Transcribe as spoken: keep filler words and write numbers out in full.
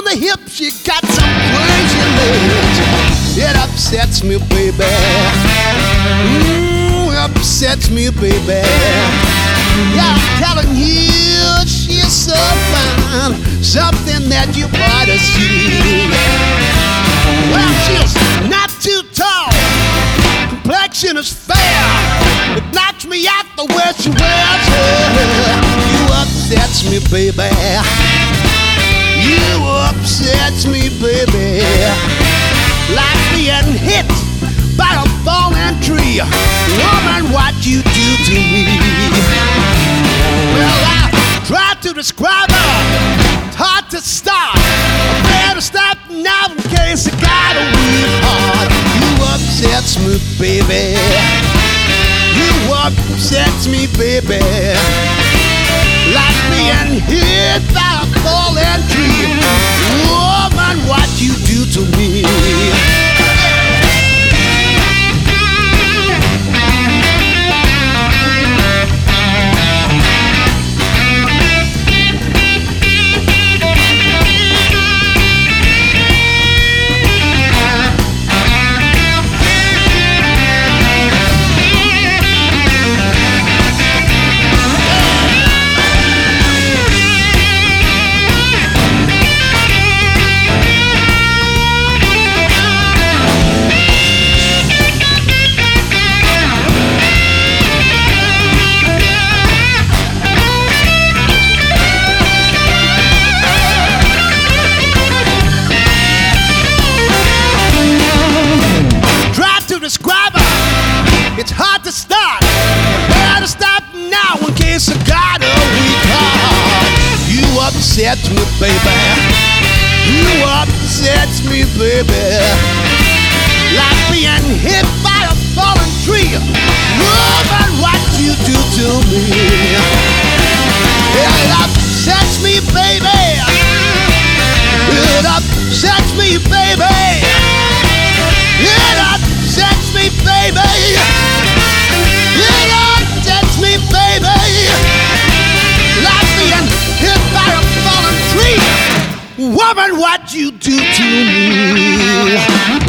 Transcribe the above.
the hips, you got some crazy legs. It upsets me, baby. Mmm, upsets me, baby. Yeah, I'm telling you, she's so fine, something that you ought to see. Well, she's not too tall, complexion is fair. It knocks me out the way she wears her. You upsets me, baby. You upsets me, baby. Like being hit by a falling tree. Woman, what you do to me. Well, I tried to describe her. It's hard to start. I better stop now in case I got a weak heart. You upsets me, baby. You upsets me, baby. Like being hit by a falling tree. Woman, what you do to me. Describe her, it's hard to start. Better stop now in case I got a weak heart. You upset me, baby. You upset me, baby. Like being hit by a falling tree. Woman, what you do to me. It upsets me, baby. It upsets me, baby. It upsets me, baby. It upsets me, baby. Like being hit by a fallen tree. Woman, what you do to me.